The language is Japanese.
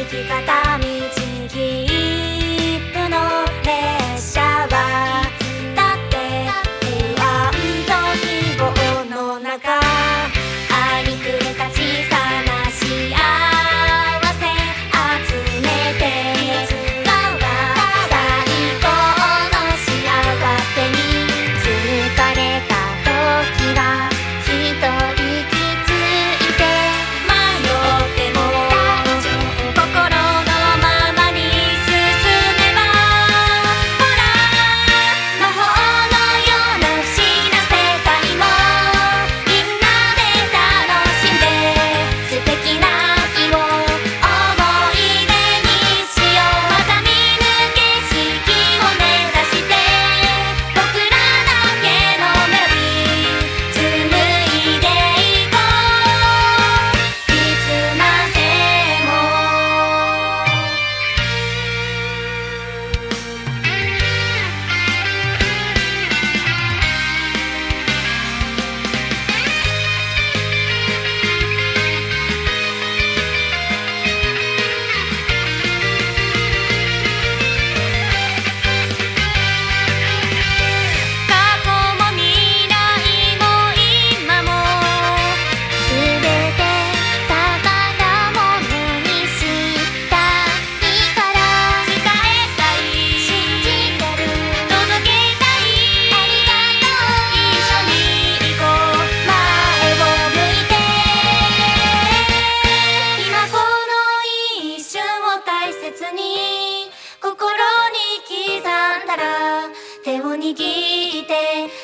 き方道切符の列車はだって不安と希望の中ありふれた小さな幸せ集めていつかは最高の幸せに疲れた時は一息ついて迷っても大丈夫心のままに進めばほら魔法のような不思議な世界もみんなで楽しんで素敵な日を思い出にしようまた見ぬ景色を目指して僕らだけのメロディー紡いでいこういつまでも過去も未来も今もすべて宝物にしたいから伝えたい信じてる届けたいありがとう一緒に行こう前を向いて今この一瞬を大切に心に刻んだら手を握って